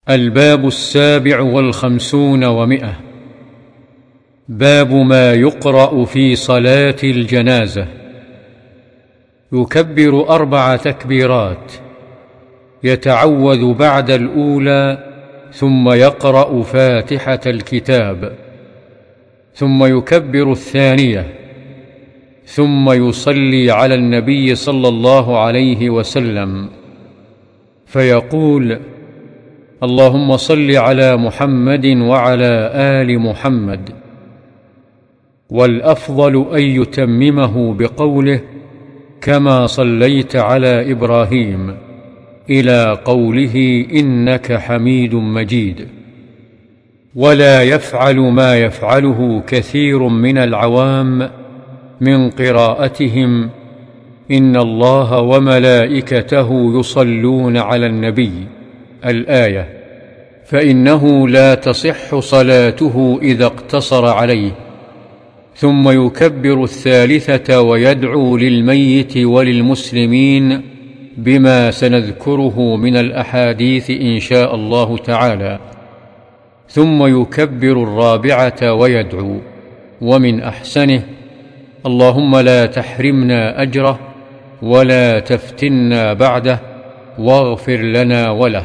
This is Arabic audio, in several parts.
الباب 57 و100. باب ما يقرأ في صلاة الجنازة. يكبر 4 تكبيرات، يتعوذ بعد الأولى، ثم يقرأ فاتحة الكتاب، ثم يكبر الثانية، ثم يصلي على النبي صلى الله عليه وسلم فيقول: اللهم صل على محمد وعلى آل محمد. والأفضل أن يتممه بقوله: كما صليت على إبراهيم، إلى قوله: إنك حميد مجيد. ولا يفعل ما يفعله كثير من العوام من قراءتهم: إن الله وملائكته يصلون على النبي، الآية، فإنه لا تصح صلاته إذا اقتصر عليه، ثم يكبر الثالثة ويدعو للميت وللمسلمين بما سنذكره من الأحاديث إن شاء الله تعالى، ثم يكبر الرابعة ويدعو، ومن أحسنه: اللهم لا تحرمنا أجره ولا تفتنا بعده واغفر لنا وله.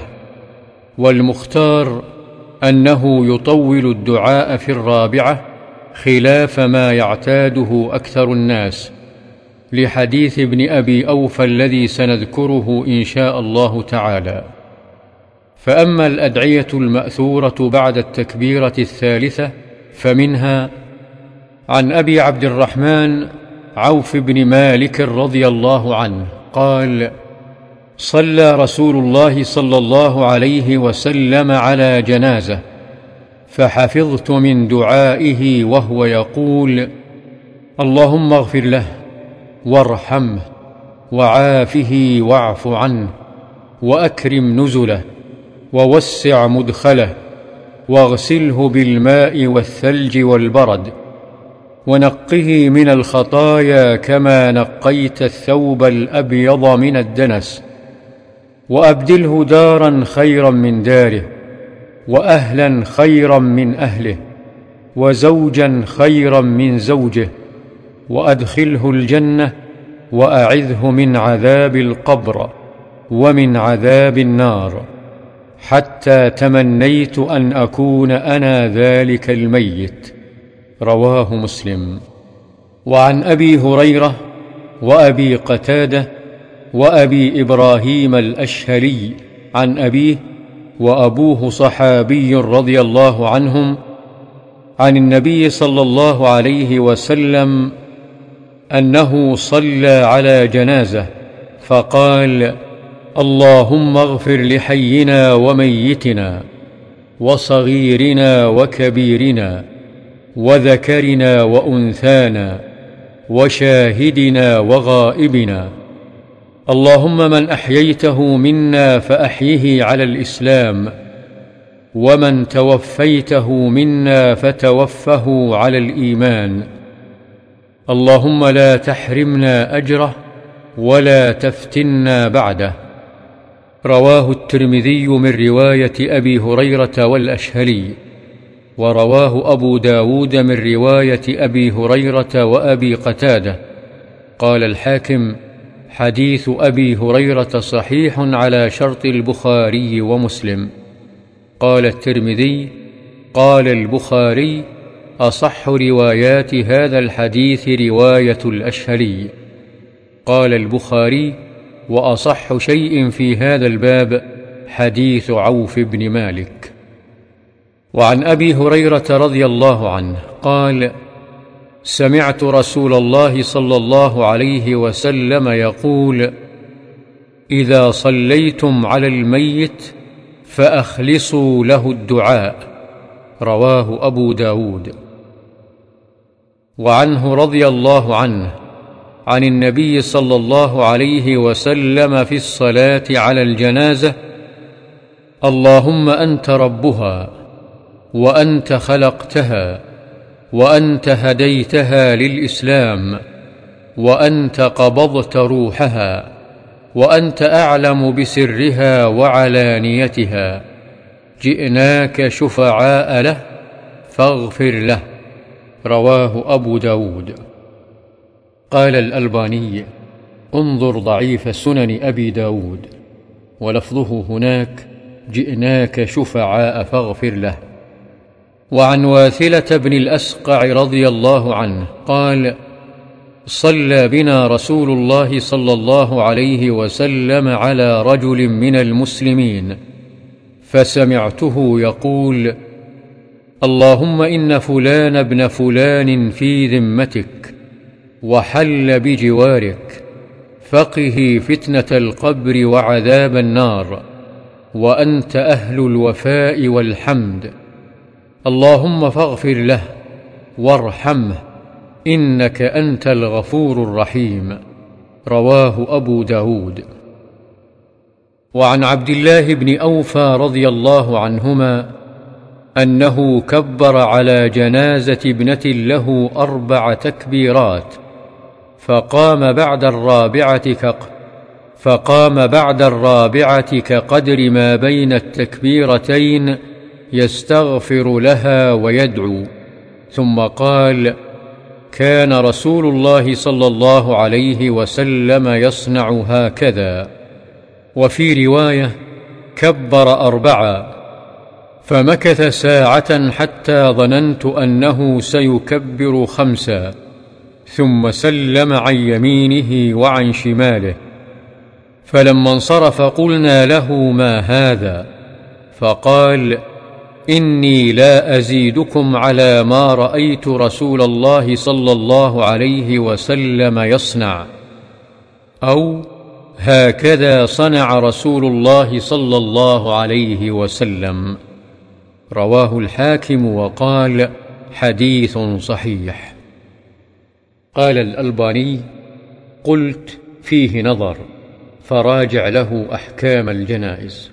والمختار أنه يطول الدعاء في الرابعة خلاف ما يعتاده أكثر الناس، لحديث ابن أبي أوفى الذي سنذكره إن شاء الله تعالى. فأما الأدعية المأثورة بعد التكبيرة الثالثة فمنها: عن أبي عبد الرحمن عوف بن مالك رضي الله عنه قال: صلى رسول الله صلى الله عليه وسلم على جنازة، فحفظت من دعائه وهو يقول: اللهم اغفر له وارحمه وعافه واعف عنه وأكرم نزله ووسع مدخله واغسله بالماء والثلج والبرد ونقه من الخطايا كما نقيت الثوب الأبيض من الدنس، وأبدله دارا خيرا من داره، وأهلا خيرا من أهله، وزوجا خيرا من زوجه، وأدخله الجنة، وأعذه من عذاب القبر ومن عذاب النار، حتى تمنيت أن أكون أنا ذلك الميت. رواه مسلم. وعن أبي هريرة وأبي قتادة وأبي إبراهيم الأشهلي عن أبيه، وأبوه صحابي رضي الله عنهم، عن النبي صلى الله عليه وسلم أنه صلى على جنازة فقال: اللهم اغفر لحينا وميتنا وصغيرنا وكبيرنا وذكرنا وأنثانا وشاهدنا وغائبنا، اللهم من أحييته منا فأحيه على الإسلام، ومن توفيته منا فتوفه على الإيمان، اللهم لا تحرمنا أجره ولا تفتنا بعده. رواه الترمذي من رواية أبي هريرة والأشهلي، ورواه أبو داود من رواية أبي هريرة وأبي قتادة. قال الحاكم: حديث أبي هريرة صحيح على شرط البخاري ومسلم. قال الترمذي: قال البخاري: أصح روايات هذا الحديث رواية الأشهلي. قال البخاري: وأصح شيء في هذا الباب حديث عوف بن مالك. وعن أبي هريرة رضي الله عنه قال: سمعت رسول الله صلى الله عليه وسلم يقول: إذا صليتم على الميت فأخلصوا له الدعاء. رواه أبو داود. وعنه رضي الله عنه عن النبي صلى الله عليه وسلم في الصلاة على الجنازة: اللهم أنت ربها، وأنت خلقتها، وأنت هديتها للإسلام، وأنت قبضت روحها، وأنت أعلم بسرها وعلانيتها، جئناك شفعاء له فاغفر له. رواه أبو داود. قال الألباني: انظر ضعيف سنن أبي داود، ولفظه هناك: جئناك شفعاء فاغفر له. وعن واثلة بن الأسقع رضي الله عنه قال: صلى بنا رسول الله صلى الله عليه وسلم على رجل من المسلمين، فسمعته يقول: اللهم إن فلان ابن فلان في ذمتك وحل بجوارك، فقه فتنة القبر وعذاب النار، وأنت أهل الوفاء والحمد، اللهم فاغفر له وارحمه إنك أنت الغفور الرحيم. رواه أبو داود. وعن عبد الله بن أوفى رضي الله عنهما أنه كبر على جنازة ابنة له 4 تكبيرات، فقام بعد الرابعة كقدر ما بين التكبيرتين يستغفر لها ويدعو، ثم قال: كان رسول الله صلى الله عليه وسلم يصنع هكذا. وفي رواية: كبر 4، فمكث ساعة حتى ظننت أنه سيكبر 5، ثم سلم عن يمينه وعن شماله، فلما انصرف قلنا له: ما هذا؟ فقال: إني لا أزيدكم على ما رأيت رسول الله صلى الله عليه وسلم يصنع، أو هكذا صنع رسول الله صلى الله عليه وسلم. رواه الحاكم وقال: حديث صحيح. قال الألباني: قلت: فيه نظر، فراجع له أحكام الجنائز.